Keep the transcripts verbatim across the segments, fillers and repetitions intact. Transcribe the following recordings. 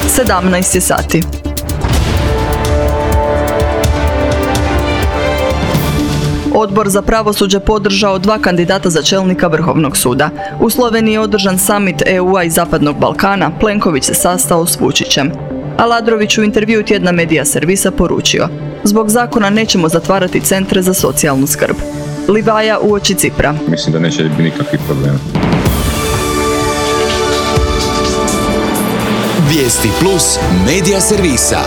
sedamnaest je sati. Odbor za pravosuđe podržao dva kandidata za čelnika Vrhovnog suda. U Sloveniji je održan summit E U-a i Zapadnog Balkana, Plenković se sastao s Vučićem. Aladrović u intervjuu tjedna Medija servisa poručio: zbog zakona nećemo zatvarati centre za socijalnu skrb. Livaja uoči Cipra. Mislim da neće biti nikakvih problema. Vijesti plus Medija servisa.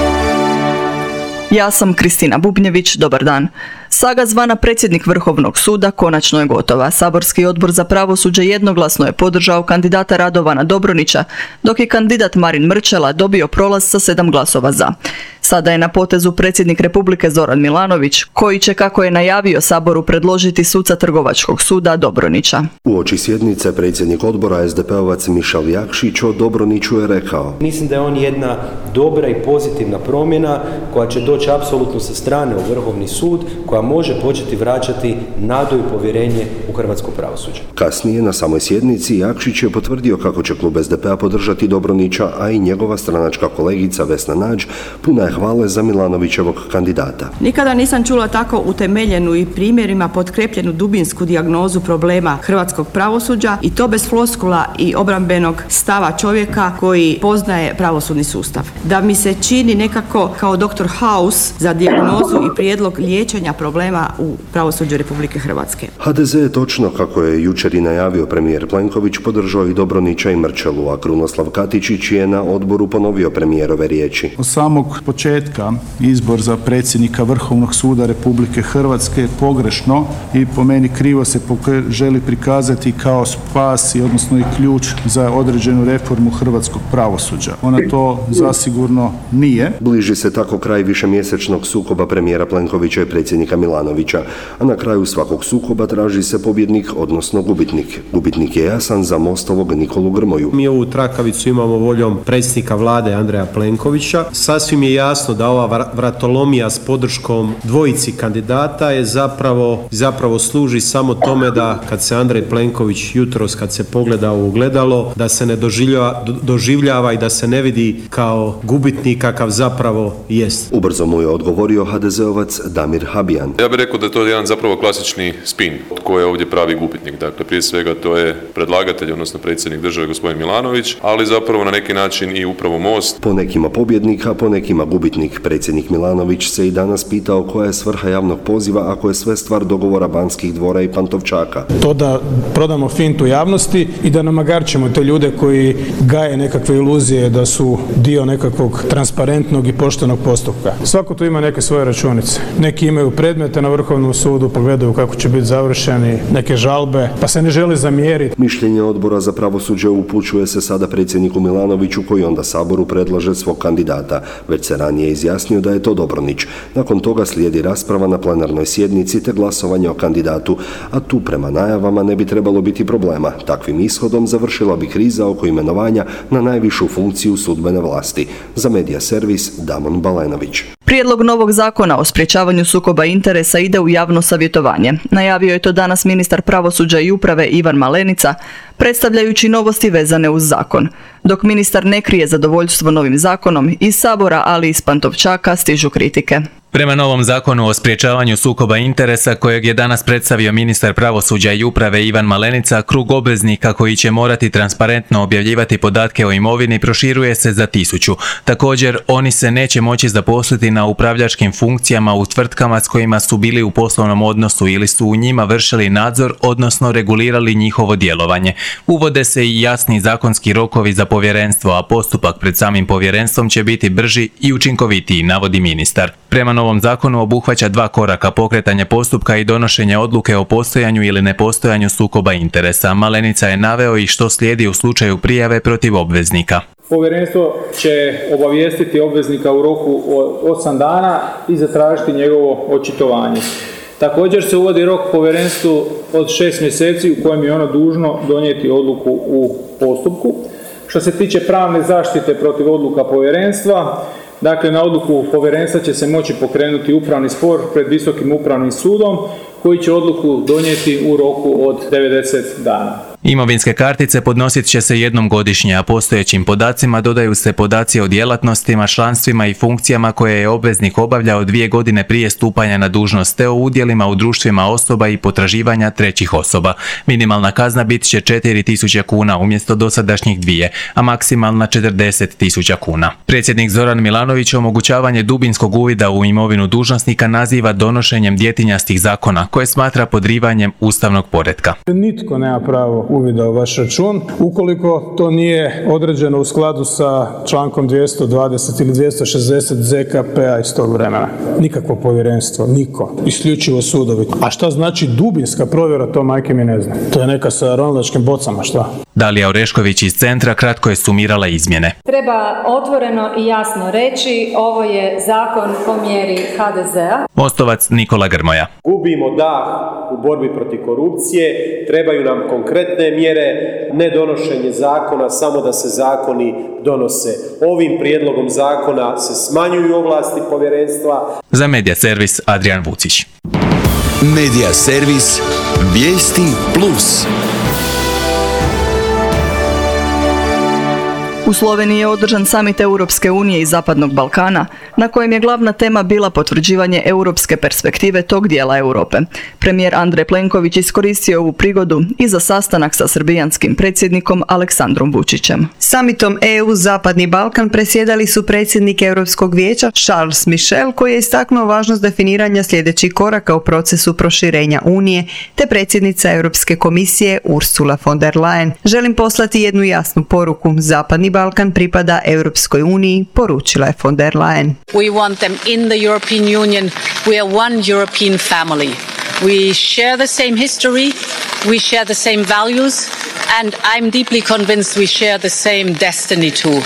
Ja sam Kristina Bubnjević, dobar dan. Saga zvana predsjednik Vrhovnog suda konačno je gotova. Saborski odbor za pravosuđe jednoglasno je podržao kandidata Radovana Dobronića, dok je kandidat Marin Mrčela dobio prolaz sa sedam glasova za. Sada je na potezu predsjednik Republike Zoran Milanović, koji će, kako je najavio Saboru, predložiti suca Trgovačkog suda Dobronića. Uoči sjednice predsjednik odbora es de pe ovac Mišel Jakšić o Dobroniću je rekao: mislim da je on jedna dobra i pozitivna promjena koja će doći apsolutno sa strane u Vrhovni sud, koja može početi vraćati nadu i povjerenje u hrvatsko pravosuđe. Kasnije na samoj sjednici Jakšić je potvrdio kako će klub es de pe a podržati Dobronića, a i njegova stranačka kolegica Vesna Nađ puna je hvale za Milanovićevog kandidata. Nikada nisam čula tako utemeljenu i primjerima potkrepljenu dubinsku dijagnozu problema hrvatskog pravosuđa, i to bez floskula i obrambenog stava čovjeka koji poznaje pravosudni sustav. Da mi se čini nekako kao doktor House za dijagnozu i prijedlog liječenja problema u pravosuđu Republike Hrvatske. ha de ze je točno, kako je jučer i najavio premijer Plenković, podržao i Dobronića i Mrčelu, a Krunoslav Katičić je na odboru ponovio premijerove riječi. Od samog početka izbor za predsjednika Vrhovnog suda Republike Hrvatske je pogrešno i po meni krivo se želi prikazati kao spas i odnosno i ključ za određenu reformu hrvatskog pravosuđa. Ona to zasigurno nije. Bliži se tako kraj višemjesečnog sukoba premijera Plenkovića i predsjednika Milanovića, a na kraju svakog sukoba traži se pobjednik, odnosno gubitnik. Gubitnik je jasan za Mostovog Nikolu Grmoju. Mi ovu trakavicu imamo voljom predsjednika vlade Andreja Plenkovića. Sasvim je jasno da ova vratolomija s podrškom dvojici kandidata je zapravo, zapravo služi samo tome da kad se Andrej Plenković jutros kad se pogleda u ogledalo, da se ne doživljava, doživljava i da se ne vidi kao gubitnik kakav zapravo jest. Ubrzo mu je odgovorio ha de zeovac Damir Habijan. Ja bih rekao da je to jedan zapravo klasični spin. Tko je ovdje pravi gubitnik? Dakle, prije svega to je predlagatelj, odnosno predsjednik države gospodin Milanović, ali zapravo na neki način i upravo Most. Po nekima pobjednika, po nekima gubitnik. Predsjednik Milanović se i danas pitao koja je svrha javnog poziva ako je sve stvar dogovora Banskih dvora i Pantovčaka. To da prodamo fintu javnosti i da namagarčimo te ljude koji gaje nekakve iluzije da su dio nekakvog transparentnog i poštenog postupka. Svako tu ima neke svoje računice. Neki imaju predmete na Vrhovnom sudu, pogledaju kako će biti završeni, neke žalbe, pa se ne želi zamjeriti. Mišljenje odbora za pravosuđe upućuje se sada predsjedniku Milanoviću, koji onda Saboru predlaže svog kandidata. Već se ranije izjasnio da je to Dobronić. Nakon toga slijedi rasprava na plenarnoj sjednici te glasovanje o kandidatu, a tu prema najavama ne bi trebalo biti problema. Takvim ishodom završila bi kriza oko imenovanja na najvišu funkciju sudbene vlasti. Za Medija servis Damon Balenović. Prijedlog novog zakona o sprječavanju sukoba interesa ide u javno savjetovanje. Najavio je to danas ministar pravosuđa i uprave Ivan Malenica, predstavljajući novosti vezane uz zakon. Dok ministar ne krije zadovoljstvo novim zakonom, iz Sabora, ali i iz Pantovčaka stižu kritike. Prema novom zakonu o sprječavanju sukoba interesa, kojeg je danas predstavio ministar pravosuđa i uprave Ivan Malenica, krug obveznika koji će morati transparentno objavljivati podatke o imovini proširuje se za tisuću. Također, oni se neće moći zaposliti na upravljačkim funkcijama u tvrtkama s kojima su bili u poslovnom odnosu ili su u njima vršili nadzor, odnosno regulirali njihovo djelovanje. Uvode se i jasni zakonski rokovi za povjerenstvo, a postupak pred samim povjerenstvom će biti brži i učinkovitiji, navodi ministar. Prema novom zakonu obuhvaća dva koraka: pokretanje postupka i donošenje odluke o postojanju ili nepostojanju sukoba interesa. Malenica je naveo i što slijedi u slučaju prijave protiv obveznika. Povjerenstvo će obavijestiti obveznika u roku od osam dana i zatražiti njegovo očitovanje. Također se uvodi rok povjerenstvu od šest mjeseci u kojem je ono dužno donijeti odluku u postupku. Što se tiče pravne zaštite protiv odluka povjerenstva, dakle, na odluku povjerenstva će se moći pokrenuti upravni spor pred Visokim upravnim sudom, koji će odluku donijeti u roku od devedeset dana. Imovinske kartice podnosit će se jednom godišnje, a postojećim podacima dodaju se podaci o djelatnostima, članstvima i funkcijama koje je obveznik obavljao dvije godine prije stupanja na dužnost te o udjelima u društvima osoba i potraživanja trećih osoba. Minimalna kazna bit će četiri tisuće kuna umjesto dosadašnjih dvije, a maksimalna četrdeset tisuća kuna. Predsjednik Zoran Milanović omogućavanje dubinskog uvida u imovinu dužnosnika naziva donošenjem djetinjastih zakona koje smatra podrivanjem ustavnog poretka. Nitko nema pravo uvida u vaš račun ukoliko to nije određeno u skladu sa člankom dvjesto dvadeset ili dvjesto šezdeset Z K P-a iz tog vremena. Nikakvo povjerenstvo, niko. Isključivo sudovi. A šta znači dubinska provjera, to majke mi ne zna. To je neka sa ronilačkim bocama, šta? Dalija Orešković iz Centra kratko je sumirala izmjene. Treba otvoreno i jasno reći, ovo je zakon po mjeri H D Z-a. Mostovac Nikola Grmoja. Gubimo dah u borbi protiv korupcije, trebaju nam konkretne mjere, ne donošenje zakona, samo da se zakoni donose. Ovim prijedlogom zakona se smanjuju ovlasti povjerenstva. Za Medija servis Adrian Vucić. Medija servis Vijesti Plus. U Sloveniji je održan samit Europske unije i Zapadnog Balkana, na kojem je glavna tema bila potvrđivanje europske perspektive tog dijela Europe. Premijer Andrej Plenković iskoristio ovu prigodu i za sastanak sa srbijanskim predsjednikom Aleksandrom Vučićem. Samitom E U Zapadni Balkan presjedali su predsjednik Europskog vijeća Charles Michel, koji je istaknuo važnost definiranja sljedećih koraka u procesu proširenja Unije, te predsjednica Europske komisije Ursula von der Leyen. Želim poslati jednu jasnu poruku. Zapadni Balkan pripada Europskoj uniji, poručila je von der Leyen. We want them in the European Union. We are one European family. We share the same history, we share the same values, and I'm deeply convinced we share the same destiny too.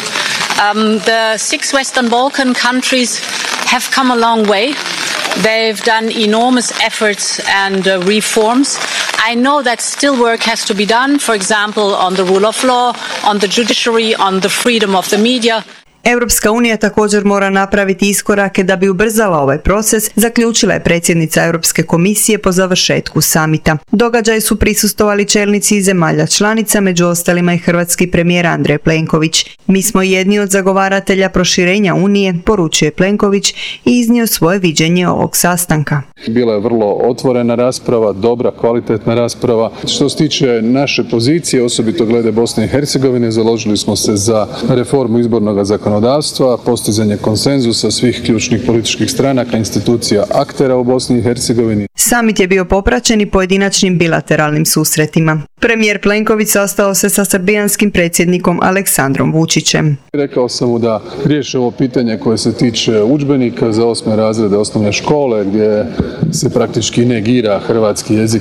Um, the six Western Balkan countries have come a long way. They've done enormous efforts and uh, reforms. I know that still work has to be done, for example, on the rule of law, on the judiciary, on the freedom of the media. Europska unija također mora napraviti iskorake da bi ubrzala ovaj proces, zaključila je predsjednica Europske komisije po završetku samita. Događaju su prisustvovali čelnici iz zemalja članica, među ostalima i hrvatski premijer Andrej Plenković. Mi smo jedni od zagovaratelja proširenja Unije, poručuje Plenković i iznio svoje viđenje ovog sastanka. Bila je vrlo otvorena rasprava, dobra, kvalitetna rasprava. Što se tiče naše pozicije, osobito glede Bosne i Hercegovine, založili smo se za reformu izbornog zakonodavstva, postizanje konsenzusa svih ključnih političkih stranaka, institucija, aktera u Bosni i Hercegovini. Samit je bio popraćen i pojedinačnim bilateralnim susretima. Premijer Plenković sastao se sa srbijanskim predsjednikom Aleksandrom Vučićem. Rekao sam mu da riješi ovo pitanje koje se tiče udžbenika za osme razrede osnovne škole, gdje se praktički negira hrvatski jezik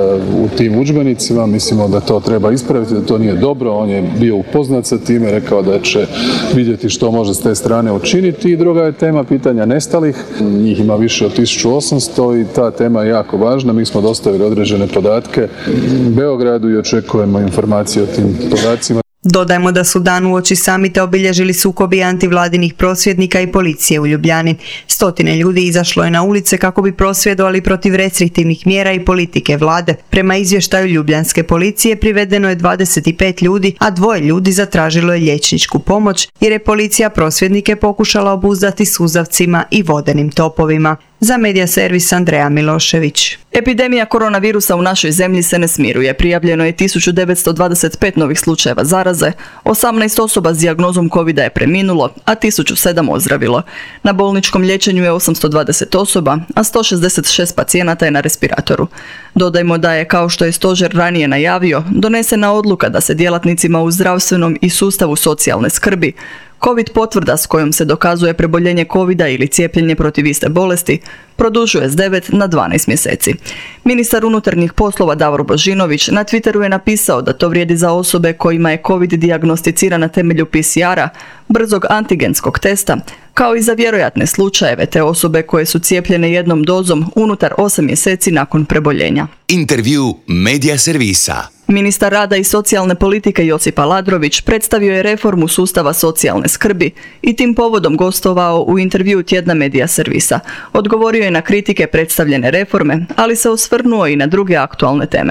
u tim udžbenicima. Mislimo da to treba ispraviti, da to nije dobro. On je bio upoznat sa time, rekao da će vidjeti što može s te strane učiniti. I druga je tema pitanja nestalih. Njih ima više od tisuću osamsto i ta tema je jako važna. Mi smo dostavili određene podatke Beogradu i očekujemo informacije o tim podacima. Dodajmo da su dan uoči samita obilježili sukobi antivladinih prosvjednika i policije u Ljubljani. Stotine ljudi izašlo je na ulice kako bi prosvjedovali protiv restriktivnih mjera i politike vlade. Prema izvještaju ljubljanske policije privedeno je dvadeset pet ljudi, a dvoje ljudi zatražilo je liječničku pomoć jer je policija prosvjednike pokušala obuzdati suzavcima i vodenim topovima. Za Medija servis Andreja Milošević. Epidemija koronavirusa u našoj zemlji se ne smiruje. Prijavljeno je tisuću devetsto dvadeset pet novih slučajeva zaraze, osamnaest osoba s dijagnozom kovida je preminulo, a tisuću sedam ozdravilo. Na bolničkom liječenju je osamsto dvadeset osoba, a sto šezdeset šest pacijenata je na respiratoru. Dodajmo da je, kao što je stožer ranije najavio, donesena odluka da se djelatnicima u zdravstvenom i sustavu socijalne skrbi COVID potvrda s kojom se dokazuje preboljenje kovida ili cijepljenje protiv iste bolesti produžuje s devet na dvanaest mjeseci. Ministar unutarnjih poslova Davor Božinović na Twitteru je napisao da to vrijedi za osobe kojima je COVID dijagnosticiran na temelju P C R-a, brzog antigenskog testa, kao i za vjerojatne slučajeve te osobe koje su cijepljene jednom dozom unutar osam mjeseci nakon preboljenja. Intervju Medija servisa. Ministar rada i socijalne politike Josip Aladrović predstavio je reformu sustava socijalne skrbi i tim povodom gostovao u intervju tjedna Medija servisa. Odgovorio je na kritike predstavljene reforme, ali se osvrnuo i na druge aktualne teme.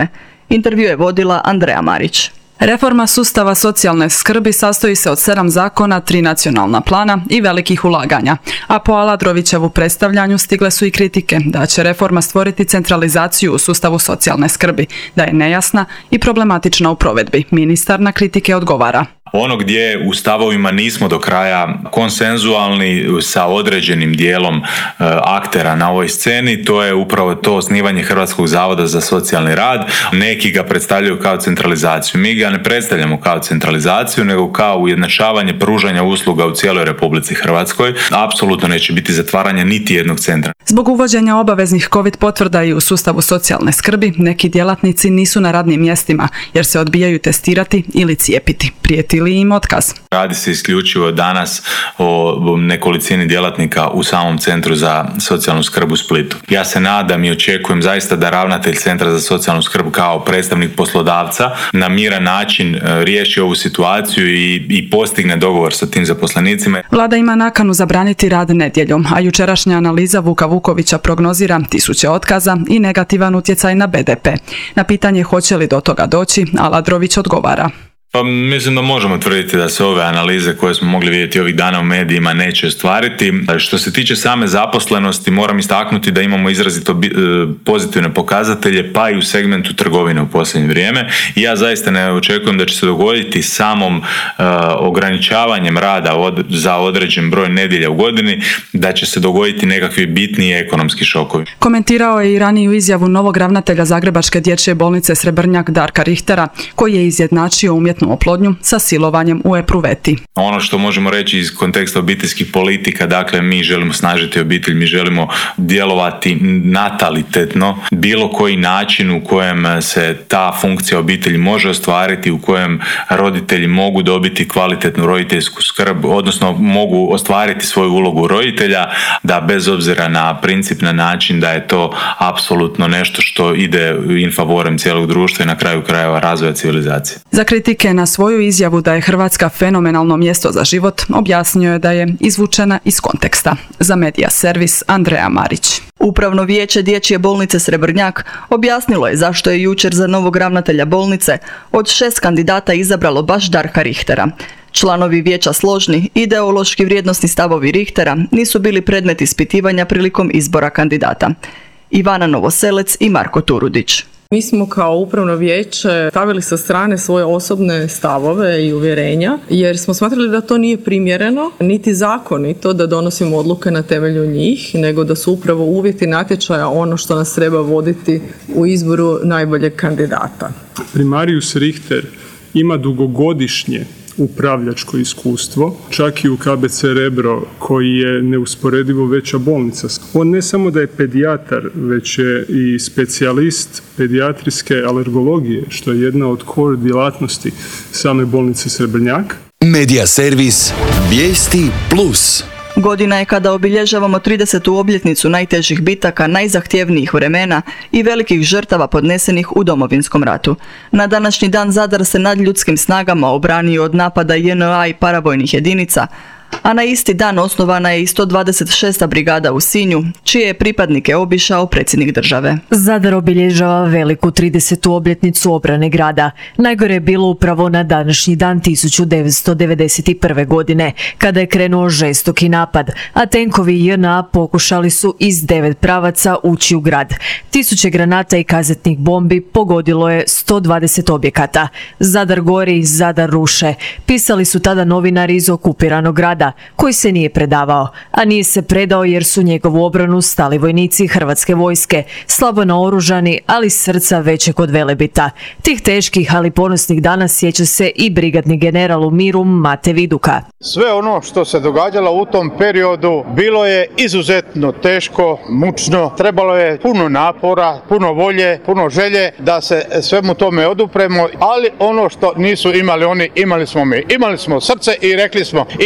Intervju je vodila Andreja Marić. Reforma sustava socijalne skrbi sastoji se od sedam zakona, tri nacionalna plana i velikih ulaganja, a po Aladrovićevu predstavljanju stigle su i kritike da će reforma stvoriti centralizaciju u sustavu socijalne skrbi, da je nejasna i problematična u provedbi. Ministar na kritike odgovara. Ono gdje u stavovima nismo do kraja konsenzualni sa određenim dijelom e, aktera na ovoj sceni, to je upravo to osnivanje Hrvatskog zavoda za socijalni rad. Neki ga predstavljaju kao centralizaciju. Mi ga ne predstavljamo kao centralizaciju, nego kao ujednačavanje pružanja usluga u cijeloj Republici Hrvatskoj. Apsolutno neće biti zatvaranje niti jednog centra. Zbog uvođenja obaveznih COVID potvrda i u sustavu socijalne skrbi, neki djelatnici nisu na radnim mjestima jer se odbijaju testirati ili cijepiti. Prijeti li im otkaz? Radi se isključivo danas o nekolicini djelatnika u samom Centru za socijalnu skrb u Splitu. Ja se nadam i očekujem zaista da ravnatelj Centra za socijalnu skrb kao predstavnik poslodavca na miran način riješi ovu situaciju i, i postigne dogovor sa tim zaposlenicima. Vlada ima nakanu zabraniti rad nedjeljom, a jučerašnja analiza Vuka Vukovića prognozira tisuće otkaza i negativan utjecaj na be de pe. Na pitanje hoće li do toga doći, Aladrović odgovara. Pa mislim da možemo tvrditi da se ove analize koje smo mogli vidjeti ovih dana u medijima neće ostvariti. Što se tiče same zaposlenosti, moram istaknuti da imamo izrazito pozitivne pokazatelje, pa i u segmentu trgovine u posljednje vrijeme. I ja zaista ne očekujem da će se dogoditi samom uh, ograničavanjem rada od, za određen broj nedjelja u godini, da će se dogoditi nekakvi bitniji ekonomski šokovi. Komentirao je i raniju izjavu novog ravnatelja Zagrebačke dječje bolnice Srebrnjak Darka Richtera, koji je izjednačio umjetnu oplodnju sa silovanjem u epruveti. Ono što možemo reći iz konteksta obiteljskih politika, dakle mi želimo snažiti obitelj, mi želimo djelovati natalitetno, bilo koji način u kojem se ta funkcija obitelji može ostvariti, u kojem roditelji mogu dobiti kvalitetnu roditeljsku skrb, odnosno mogu ostvariti svoju ulogu roditelja, da bez obzira na princip, na način da je to apsolutno nešto što ide in favorem cijelog društva i na kraju krajeva razvoja civilizacije. Za kritike na svoju izjavu da je Hrvatska fenomenalno mjesto za život, objasnio je da je izvučena iz konteksta. Za Medija servis Andreja Marić. Upravno vijeće Dječje bolnice Srebrnjak objasnilo je zašto je jučer za novog ravnatelja bolnice od šest kandidata izabralo baš Darka Richtera. Članovi vijeća složni, ideološki vrijednosni stavovi Richtera nisu bili predmet ispitivanja prilikom izbora kandidata. Ivana Novoselec i Marko Turudić. Mi smo kao upravno vijeće stavili sa strane svoje osobne stavove i uvjerenja jer smo smatrali da to nije primjereno niti zakonito da donosimo odluke na temelju njih, nego da su upravo uvjeti natječaja ono što nas treba voditi u izboru najboljeg kandidata. Primarius Richter ima dugogodišnje upravljačko iskustvo, čak i u ka be ce Rebro koji je neusporedivo veća bolnica. On ne samo da je pedijatar, već je i specijalist pedijatrijske alergologije, što je jedna od core djelatnosti same bolnice Srebrnjak. Medija servis Vijesti plus. Godina je kada obilježavamo tridesetu obljetnicu najtežih bitaka, najzahtjevnijih vremena i velikih žrtava podnesenih u Domovinskom ratu. Na današnji dan Zadar se nadljudskim snagama obranio od napada je en a i paravojnih jedinica, a na isti dan osnovana je i sto dvadeset šesta brigada u Sinju, čije je pripadnike obišao predsjednik države. Zadar obilježava veliku tridesetu obljetnicu obrane grada. Najgore je bilo upravo na današnji dan tisuću devetsto devedeset prve. godine, kada je krenuo žestoki napad, a tenkovi je en a pokušali su iz devet pravaca ući u grad. Tisuće granata i kazetnih bombi pogodilo je sto dvadeset objekata. Zadar gori, Zadar ruše. Pisali su tada novinari iz okupiranog grada, koji se nije predavao, a nije se predao jer su njegovu obranu stali vojnici Hrvatske vojske, slabo naoružani, ali srca većeg od Velebita. Tih teških, ali ponosnih dana sjeća se i brigadni general u miru Mate Viduka. Sve ono što se događalo u tom periodu bilo je izuzetno teško, mučno, trebalo je puno napora, puno volje, puno želje da se svemu tome odupremo, ali ono što nisu imali oni, imali smo mi. Imali smo srce i rekli smo ili nas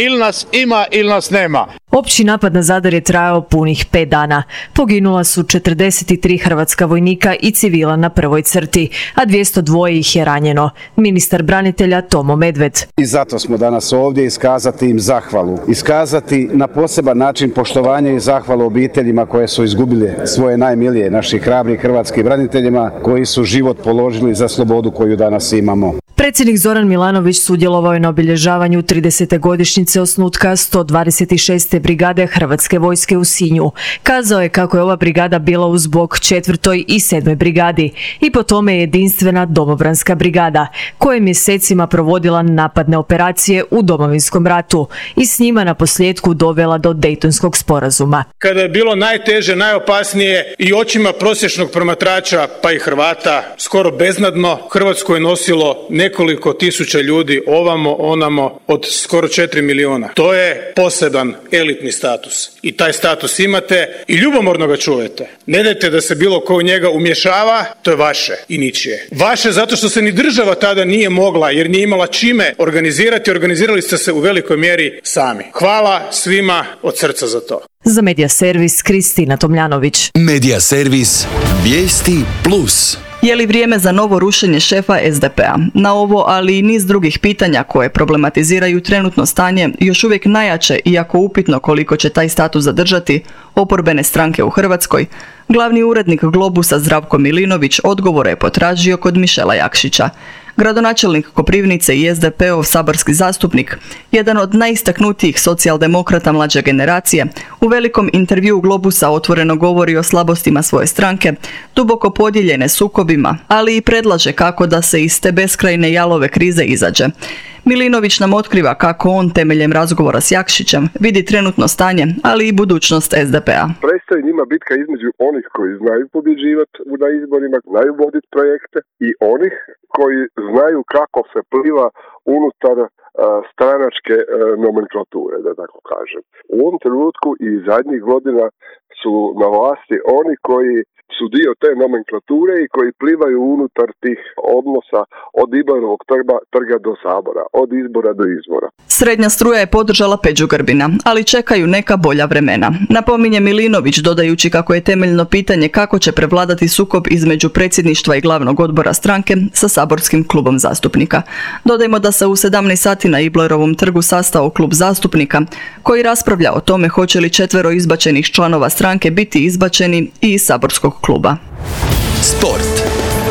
nas ima ili nas nema. Opći napad na Zadar je trajao punih pet dana. Poginula su četrdeset tri hrvatska vojnika i civila na prvoj crti, a dvjesto dva ih je ranjeno. Ministar branitelja Tomo Medved. I zato smo danas ovdje iskazati im zahvalu. Iskazati na poseban način poštovanje i zahvalu obiteljima koje su izgubile svoje najmilije, naših hrabrih hrvatskih braniteljima koji su život položili za slobodu koju danas imamo. Predsjednik Zoran Milanović sudjelovao je na obilježavanju tridesete godišnjice osnutka sto dvadeset šeste brigade Hrvatske vojske u Sinju. Kazao je kako je ova brigada bila uz bok četvrtoj i sedmoj brigadi i po tome je jedinstvena domobranska brigada, koja je mjesecima provodila napadne operacije u Domovinskom ratu i s njima na posljedku dovela do Dejtonskog sporazuma. Kada je bilo najteže, najopasnije i očima prosječnog promatrača, pa i Hrvata, skoro beznadno, Hrvatsku je nosilo nekoliko tisuća ljudi ovamo, onamo od skoro četiri milijuna. To je poseban elitni status. I taj status imate i ljubomorno ga čuvajte. Ne dajte da se bilo ko u njega umješava, to je vaše i ničije. Vaše zato što se ni država tada nije mogla, jer nije imala čime organizirati, organizirali ste se u velikoj mjeri sami. Hvala svima od srca za to. Za Medija servis Kristina Tomljanović. Medija servis Vijesti plus. Je li vrijeme za novo rušenje šefa es de pe a? Na ovo, ali i niz drugih pitanja koje problematiziraju trenutno stanje, još uvijek najjače, iako upitno koliko će taj status zadržati, oporbene stranke u Hrvatskoj, glavni urednik Globusa Zdravko Milinović odgovore je potražio kod Mišela Jakšića. Gradonačelnik Koprivnice i es de pe ov saborski zastupnik, jedan od najistaknutijih socijaldemokrata mlađe generacije, u velikom intervjuu Globusa otvoreno govori o slabostima svoje stranke, duboko podijeljene sukobima, ali i predlaže kako da se iz te beskrajne jalove krize izađe. Milinović nam otkriva kako on temeljem razgovora s Jakšićem vidi trenutno stanje, ali i budućnost es de pe a. Predstoji njima bitka između onih koji znaju pobjeđivati na izborima, znaju voditi projekte i onih koji znaju kako se pliva unutar uh, stranačke uh, nomenklature, da tako kažem. U ovom trenutku i zadnjih godina su na vlasti oni koji su dio te nomenklature i koji plivaju unutar tih odnosa od Ibarovog trga, trga do Sabora, od izbora do izbora. Srednja struja je podržala Peđu Grbina, ali čekaju neka bolja vremena. Napominje Milinović dodajući kako je temeljno pitanje kako će prevladati sukob između predsjedništva i glavnog odbora stranke sa saborskim klubom zastupnika. Dodajmo da se u sedamnaest sati na Iblerovom trgu sastao klub zastupnika koji raspravlja o tome hoće li četvero izbačenih članova stranke biti izbačeni i iz saborskog kluba. Sport.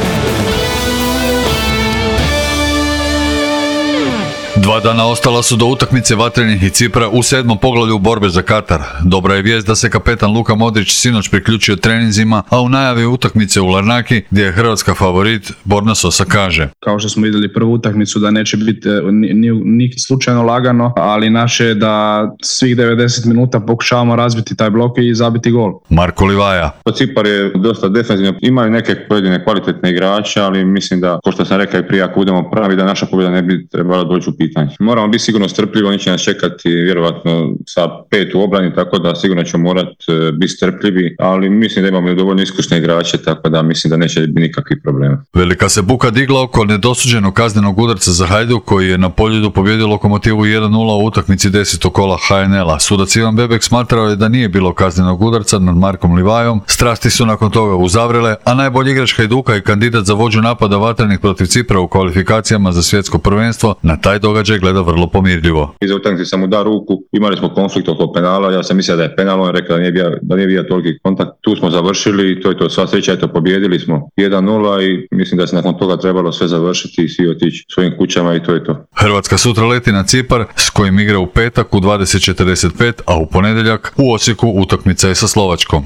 Dva dana ostala su do utakmice Vatrenih i Cipra u sedmom poglavlju borbe za Katar. Dobra je vijest da se kapetan Luka Modrić sinoć priključio treninzima, a u najavi utakmice u Larnaki, gdje je Hrvatska favorit, Borna Sosa kaže: Kao što smo vidjeli prvu utakmicu da neće biti ni, ni, ni slučajno lagano, ali naše je da svih devedeset minuta pokušavamo razbiti taj blok i zabiti gol. Marko Livaja. Cipar je dosta defensivno, imaju neke pojedine kvalitetne igrače, ali mislim da, ko što sam rekao i prije, ako budemo pravi, da naša pobjeda ne bi trebala doći u pitanje. Moramo biti sigurno strpljivi, oni će nas čekati vjerovatno sa pet u obrani, tako da sigurno ćemo morati biti strpljivi, ali mislim da imamo dovoljno iskusne igrače, tako da mislim da neće biti nikakvih problema. Velika se buka digla oko nedosuđenog kaznenog udarca za Hajduk koji je na Poljudu pobjedio Lokomotivu jedan nula u utakmici desetog kola ha en el a. Sudac Ivan Bebek smatrao je da nije bilo kaznenog udarca nad Markom Livajom, strasti su nakon toga uzavrile, a najbolji igrač Hajduka i kandidat za vođu napada Vatrenih protiv Cipra u kvalifikacijama za svjetsko prvenstvo na taj događaj gleda vrlo pomirljivo. Iza utakmice sam mu dao ruku, imali smo konflikt oko penala, ja sam mislio da je penal, on je rekao da nije bio, da nije bio toliki kontakt. Tu smo završili i to je to, sva sreća je to, pobjedili smo jedan nula i mislim da se nakon toga trebalo sve završiti i svi otići svojim kućama i to je to. Hrvatska sutra leti na Cipar s kojim igra u petak u dvadeset četrdeset pet, a u ponedjeljak u Osijeku utakmica je sa Slovačkom.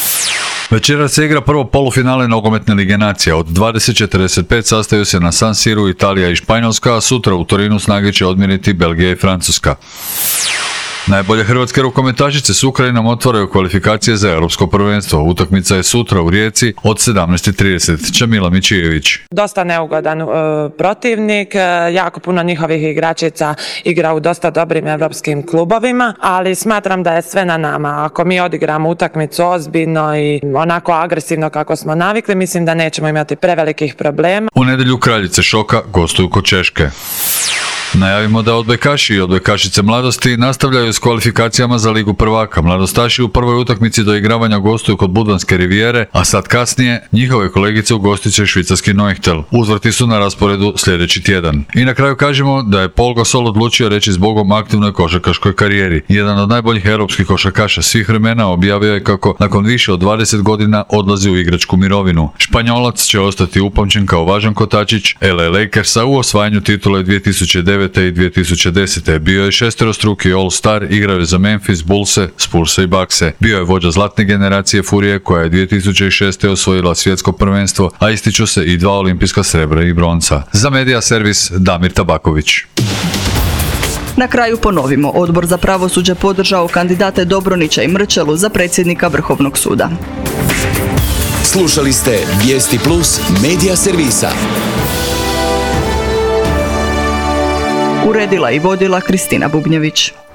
Večeras se igra prvo polufinale nogometne lige nacija. Od dvadeset četrdeset pet sastaju se na San Siru Italija i Španjolska, a sutra u Torinu snage će odmjeriti Belgija i Francuska. Najbolje hrvatske rukometašice s Ukrajinom otvaraju kvalifikacije za europsko prvenstvo. Utakmica je sutra u Rijeci od sedamnaest i trideset. Čamila Mičijević. Dosta neugodan uh, protivnik, uh, jako puno njihovih igračica igra u dosta dobrim europskim klubovima, ali smatram da je sve na nama. Ako mi odigramo utakmicu ozbiljno i onako agresivno kako smo navikli, mislim da nećemo imati prevelikih problema. U nedjelju Kraljice Šoka gostuju kod Češke. Najavimo da odbojkaši i odbojkašice mladosti nastavljaju s kvalifikacijama za Ligu prvaka. Mladostaši u prvoj utakmici doigravanja gostuju kod Budvanske rivijere, a sad kasnije njihove kolegice ugostit će švicarski Neuchtel. Uzvrti su na rasporedu sljedeći tjedan. I na kraju kažemo da je Paul Gasol odlučio reći zbogom aktivnoj košarkaškoj karijeri. Jedan od najboljih europskih košarkaša svih vremena objavio je kako nakon više od dvadeset godina odlazi u igračku mirovinu. Španjolac će ostati upamćen kao važan kotačić L A Lakersa u osvajanju titule dvije tisuće devete i dvije tisuće desete. Bio je šesterostruki All-Star, igrao je za Memphis, Bullse, Spurse i Buckse. Bio je vođa zlatne generacije Furije koja je dvije tisuće šeste. osvojila svjetsko prvenstvo, a ističu se i dva olimpijska srebra i bronca. Za Medija servis Damir Tabaković. Na kraju ponovimo, Odbor za pravosuđe podržao kandidate Dobronića i Mrčelu za predsjednika Vrhovnog suda. Slušali ste Vijesti Plus Medija servisa. Uredila i vodila Kristina Bubnjević.